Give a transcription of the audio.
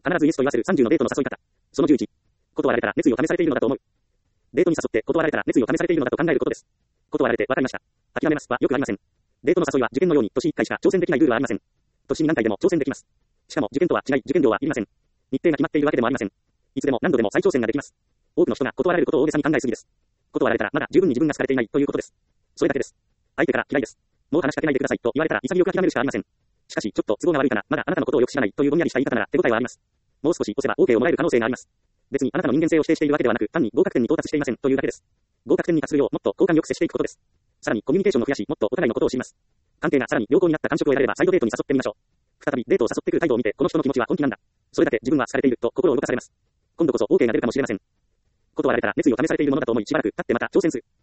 必ずイエスと言わせる30のデートの誘い方。その11。断られたら熱意を試されているのだと思う。デートに誘って断られたら熱意を試されているのだと考えることです。断られてわかりました。諦めますはよくありません。デートの誘いは受験のように年1回しか挑戦できないルールはありません。年2何回でも挑戦できます。しかも受験とは違い受験料はいりません。日程が決まっているわけでもありません。いつでも何度でも再挑戦ができます。多くの人が断られることを大げさに考えすぎです。断られたらまだ十分に自分が好かれていないということです。それだけです。相手から嫌いです。もう話しかけないでくださいと言われたら潔く諦めるしかありません。しかしちょっと都合が悪いかな、まだあなたのことをよく知らないというぼんやりした言い方なら手応えはあります。もう少し押せば OK をもらえる可能性があります。別にあなたの人間性を否定しているわけではなく、単に合格点に到達していませんというだけです。合格点に達するようもっと交換よく接していくことです。さらにコミュニケーションを増やし、もっとお互いのことを知ります。関係がさらに良好になった感触を得られれば再度デートに誘ってみましょう。再びデートを誘ってくる態度を見て、この人の気持ちは本気なんだ。それだけ自分は好かれていると心を動かされます。今度こそ OK が出るかもしれません。断られたら熱意を試されているものだと思いしばらく経ってまた挑戦する。